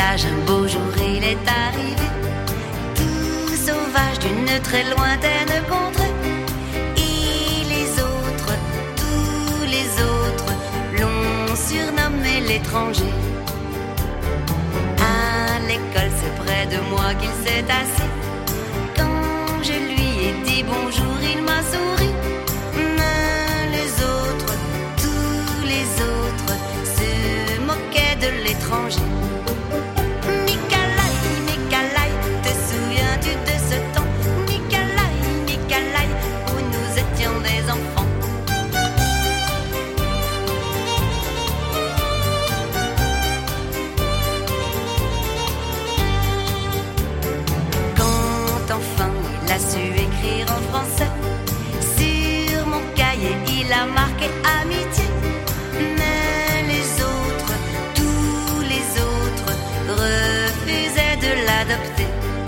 village, un beau jour il est arrivé, tout sauvage d'une très lointaine contrée. Et les autres, tous les autres, l'ont surnommé l'étranger. À l'école, c'est près de moi qu'il s'est assis. Quand je lui ai dit bonjour, il m'a souri. Mais les autres, tous les autres, se moquaient de l'étranger. Mikalaï, Mikalaï, te souviens-tu de ce temps? Mikalaï, Mikalaï, où nous étions des enfants. Quand enfin il a su écrire en français, sur mon cahier il a marqué amitié. Mais les autres, tous les autres, refusaient de l'adopter.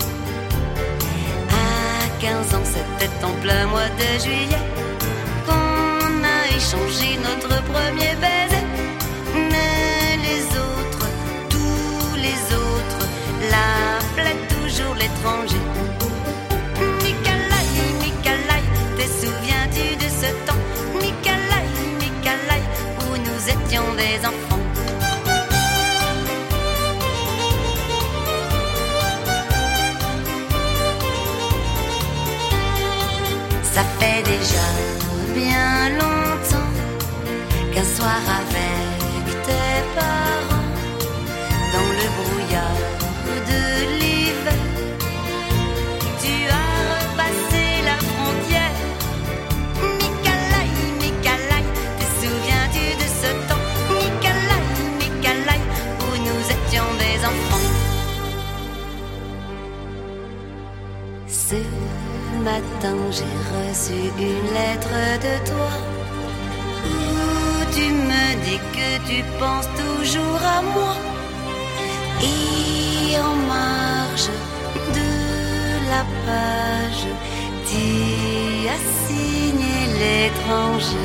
À 15 ans, c'était en plein mois de juillet qu'on a échangé notre premier baiser. Mais les autres, tous les autres, l'appelaient toujours l'étranger. Mikalaï, Mikalaï, te souviens-tu de ce temps? Mikalaï, Mikalaï, où nous étions des enfants. Ça fait déjà bien longtemps qu'un soir avec tes parents, dans le brouillard de l'hiver, tu as repassé la frontière. Mikalaï, Mikalaï, te souviens-tu de ce temps? Mikalaï, Mikalaï, où nous étions des enfants. Ce matin, j'ai reçu une lettre de toi où tu me dis que tu penses toujours à moi. Et en marge de la page, tu as signé l'étranger.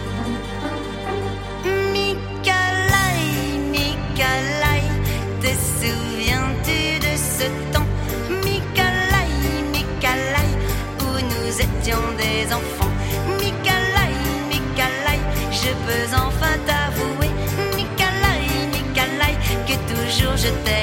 Mikalaï, Mikalaï, te souviens-tu de ce temps? Mikalaï, Mikalaï, où nous étions des enfants. Mikalaï, Mikalaï, je peux enfin t'avouer, Mikalaï, Mikalaï, que toujours je t'ai